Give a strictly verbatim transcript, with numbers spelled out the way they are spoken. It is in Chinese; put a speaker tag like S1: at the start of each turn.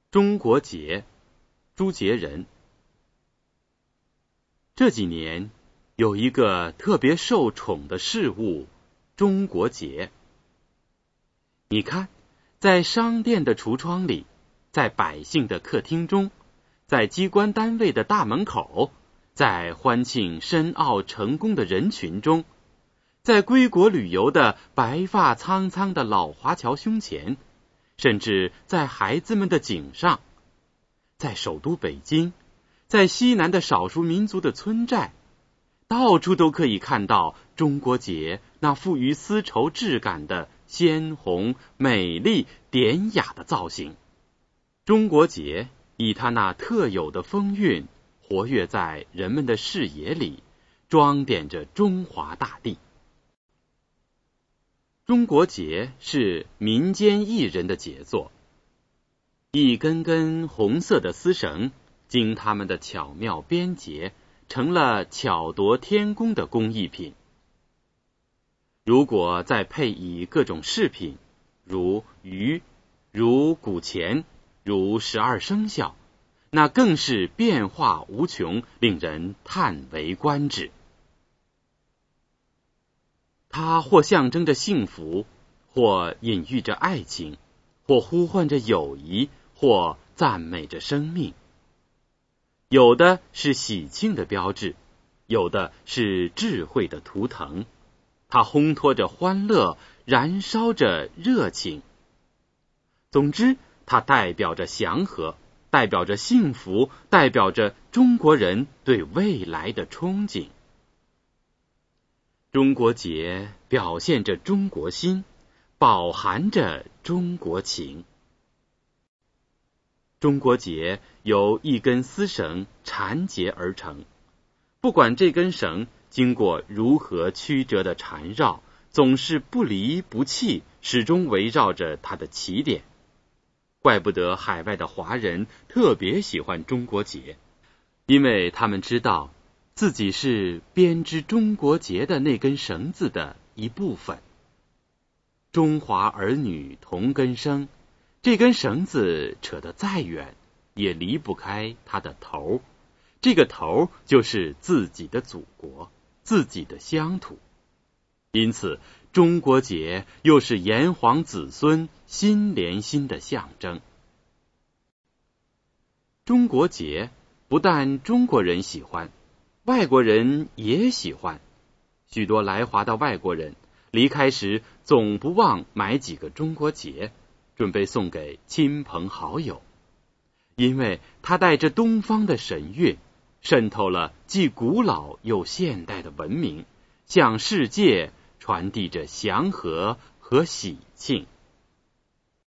S1: 中国节，朱杰人。这几年有一个特别受宠的事物，中国节。你看，在商店的橱窗里，在百姓的客厅中，在机关单位的大门口，在欢庆申奥成功的人群中，在归国旅游的白发苍苍的老华侨胸前，甚至在孩子们的颈上，在首都北京，在西南的少数民族的村寨，到处都可以看到中国节那富于丝绸质感的鲜红、美丽、典雅的造型。中国节以它那特有的风韵，活跃在人们的视野里，装点着中华大地。中国节是民间艺人的杰作，一根根红色的丝绳，经他们的巧妙编结，成了巧夺天工的工艺品。如果再配以各种饰品，如鱼，如古钱，如十二生肖，那更是变化无穷，令人叹为观止。它或象征着幸福，或隐喻着爱情，或呼唤着友谊，或赞美着生命。有的是喜庆的标志，有的是智慧的图腾，它烘托着欢乐，燃烧着热情。总之，它代表着祥和，代表着幸福，代表着中国人对未来的憧憬。中国节表现着中国心，饱含着中国情。中国节由一根丝绳缠结而成，不管这根绳经过如何曲折的缠绕，总是不离不弃，始终围绕着它的起点。怪不得海外的华人特别喜欢中国节，因为他们知道自己是编织中国节的那根绳子的一部分。中华儿女同根生，这根绳子扯得再远，也离不开它的头，这个头就是自己的祖国，自己的乡土。因此，中国节又是炎黄子孙心连心的象征。中国节不但中国人喜欢，外国人也喜欢。许多来华的外国人离开时总不忘买几个中国节，准备送给亲朋好友，因为它带着东方的神韵，渗透了既古老又现代的文明，向世界传递着祥和和喜庆。